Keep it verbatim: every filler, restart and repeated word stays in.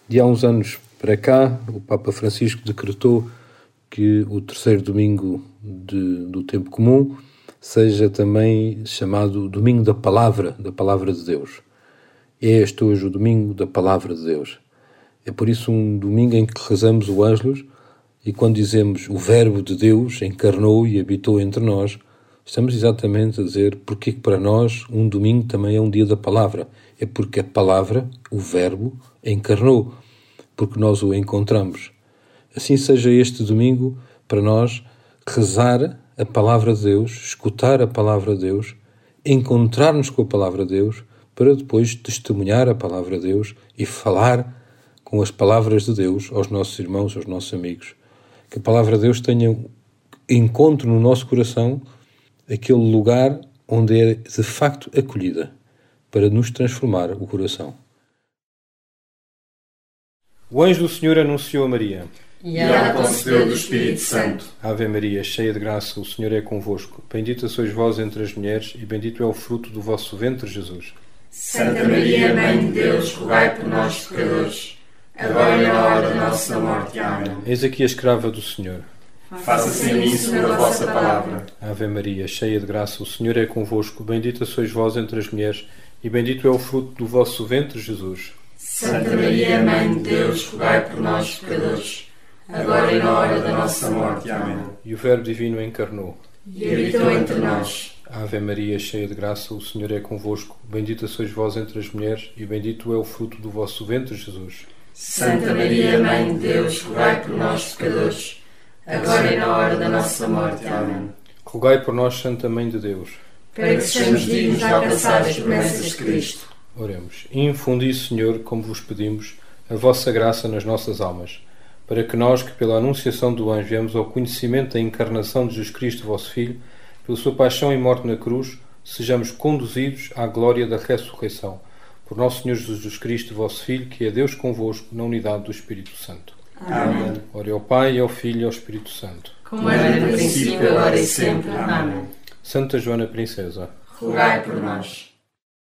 De há uns anos para cá, o Papa Francisco decretou que o terceiro domingo de, do tempo comum seja também chamado Domingo da Palavra, da Palavra de Deus. É este hoje o Domingo da Palavra de Deus. É por isso um domingo em que rezamos o Ângelus e quando dizemos o Verbo de Deus encarnou e habitou entre nós, estamos exatamente a dizer porque para nós um domingo também é um dia da Palavra. É porque a Palavra, o Verbo, encarnou, porque nós o encontramos. Assim seja este domingo para nós rezar a Palavra de Deus, escutar a Palavra de Deus, encontrar-nos com a Palavra de Deus, para depois testemunhar a Palavra de Deus e falar com as palavras de Deus aos nossos irmãos, aos nossos amigos. Que a Palavra de Deus tenha encontro no nosso coração aquele lugar onde é de facto acolhida, para nos transformar o coração. O anjo do Senhor anunciou a Maria. E ela concebeu do Espírito Santo. Ave Maria, cheia de graça, o Senhor é convosco. Bendita sois vós entre as mulheres, e bendito é o fruto do vosso ventre, Jesus. Santa Maria, Mãe de Deus, rogai por nós, pecadores, agora e na hora da nossa morte. Amém. Eis aqui a escrava do Senhor. Faça-se em mim segundo a vossa palavra. Ave Maria, cheia de graça, o Senhor é convosco. Bendita sois vós entre as mulheres, e bendito é o fruto do vosso ventre, Jesus. Santa Maria, Mãe de Deus, rogai por nós, pecadores, agora e na hora da nossa morte. Amém. E o Verbo Divino encarnou e habitou entre nós. Ave Maria, cheia de graça, o Senhor é convosco. Bendita sois vós entre as mulheres, e bendito é o fruto do vosso ventre, Jesus. Santa Maria, Mãe de Deus, rogai por nós, pecadores, agora e na hora da nossa morte. Amém. Rogai por nós, Santa Mãe de Deus, para que sejamos dignos de alcançar as promessas de Cristo. Oremos. Infundi, Senhor, como vos pedimos, a vossa graça nas nossas almas, para que nós, que pela anunciação do anjo viemos ao conhecimento da encarnação de Jesus Cristo, vosso Filho, pela sua paixão e morte na cruz, sejamos conduzidos à glória da ressurreição. Por nosso Senhor Jesus Cristo, vosso Filho, que é Deus convosco, na unidade do Espírito Santo. Amém. Ore ao Pai, e ao Filho e ao Espírito Santo. Como era no princípio, agora e sempre. Amém. Santa Joana Princesa, rogai por nós.